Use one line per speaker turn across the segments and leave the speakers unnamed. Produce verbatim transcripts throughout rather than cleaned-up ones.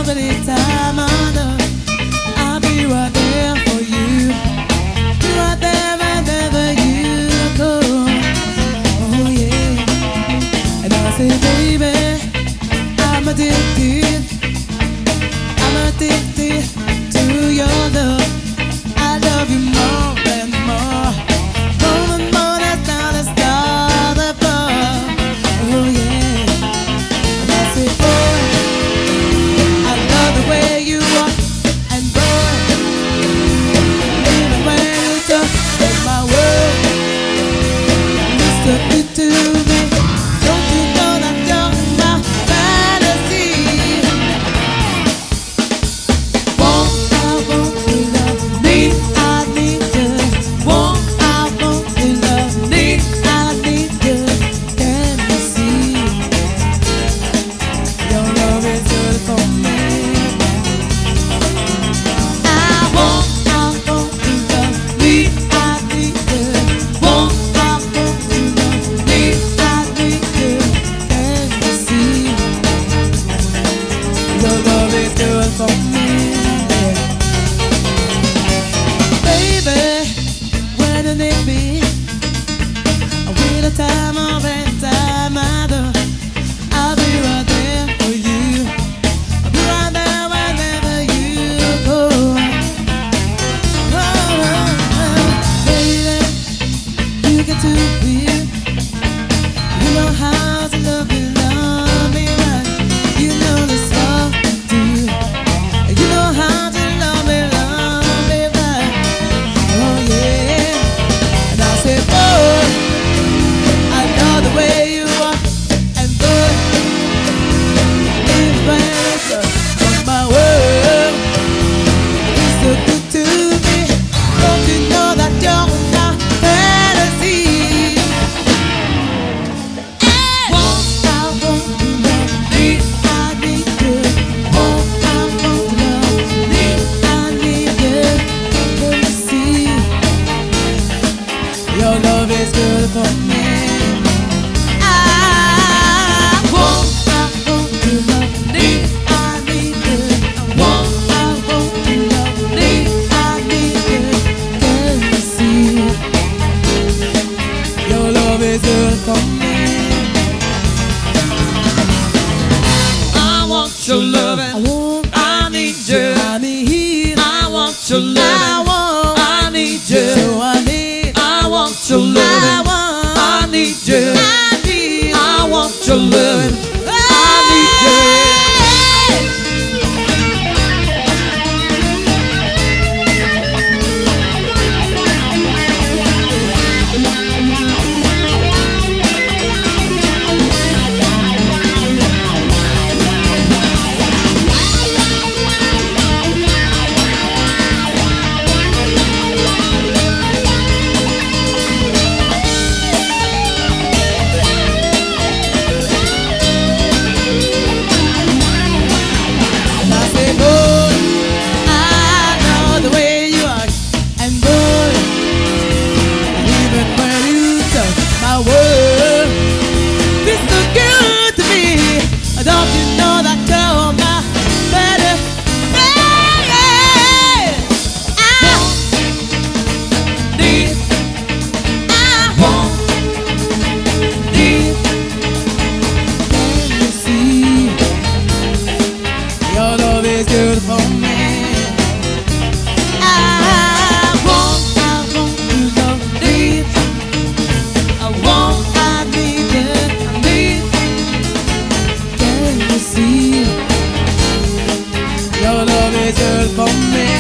anytime I know I'll be right there for you. Be right there whenever you go. Oh yeah. And I say, baby, I'm addicted. I'm addicted to your love. I love you more and more, more and more. That's not a star above. Oh yeah. And I say, boy, I love the way you walk, and boy, even when you talk, in my world, you stuck it to me. Don't you know that you're my fantasy? Won't I, won't you love me? I need you. Won't I, won't you love me? I need you. Can you see? Your love is good for me. I won't, I won't you love me? I need you. Won't I, won't you love me? I need you. Can you see? Your love is good for me. Baby, when you need me, with a time or any time I do, I'll be right there for you. I'll be right there whenever you go. Oh, oh, oh. Baby, you get too weird. You know how to love me, love me right. You know the stuff to do. You know how to love me, love me right. Oh yeah. And I say, boy, I love the way you walk, and boy, even when it's on my world, you're so good to me. Don't you know that you're my fantasy? Won't I, won't you love me? I need you. Won't I, won't you love me? I need you. Can you see? Your love is good for me. I won't, I won't you love me? I need you. Won't I, won't you love me? I need you. Can you see? Your love is good for me. I want your loving. I want, I need you. I need. I want your loving. I want. I need you. So I need. I want your loving. I want. I need you. I need. I want your loving. I need you. And I say, boy, I know the way you are, and boy, even when you touch my world, it's so good to me. Don't you know that you're my better? Yeah, I need, I want, need. Can you see? Your love is good for me. I want, I want you love me. I want, I need it, I need. Can you see? Your love is good for me.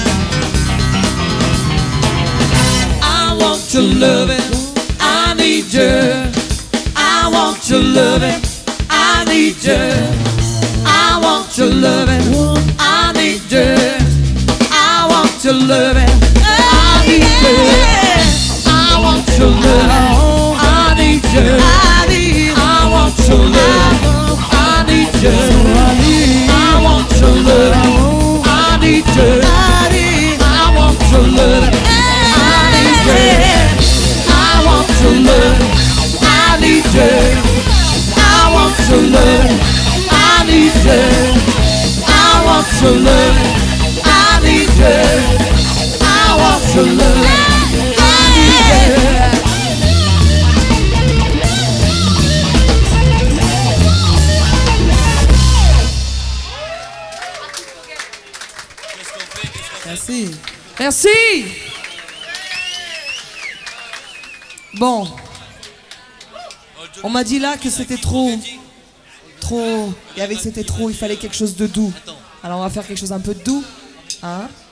I want your loving. I need you. I want your loving. I need you. I want your loving. I need you. I want your loving. I need you. I want your loving. I need you. I want your loving. I need you. I want your loving. I need you. I want your loving. I need you. I want your loving. I need you. I want your loving. I need you. I your love. I need you. Merci. Merci. Bon. On m'a dit là que c'était trop. Trop. Et avec c'était trop, il fallait quelque chose de doux. Alors on va faire quelque chose un peu doux. Hein?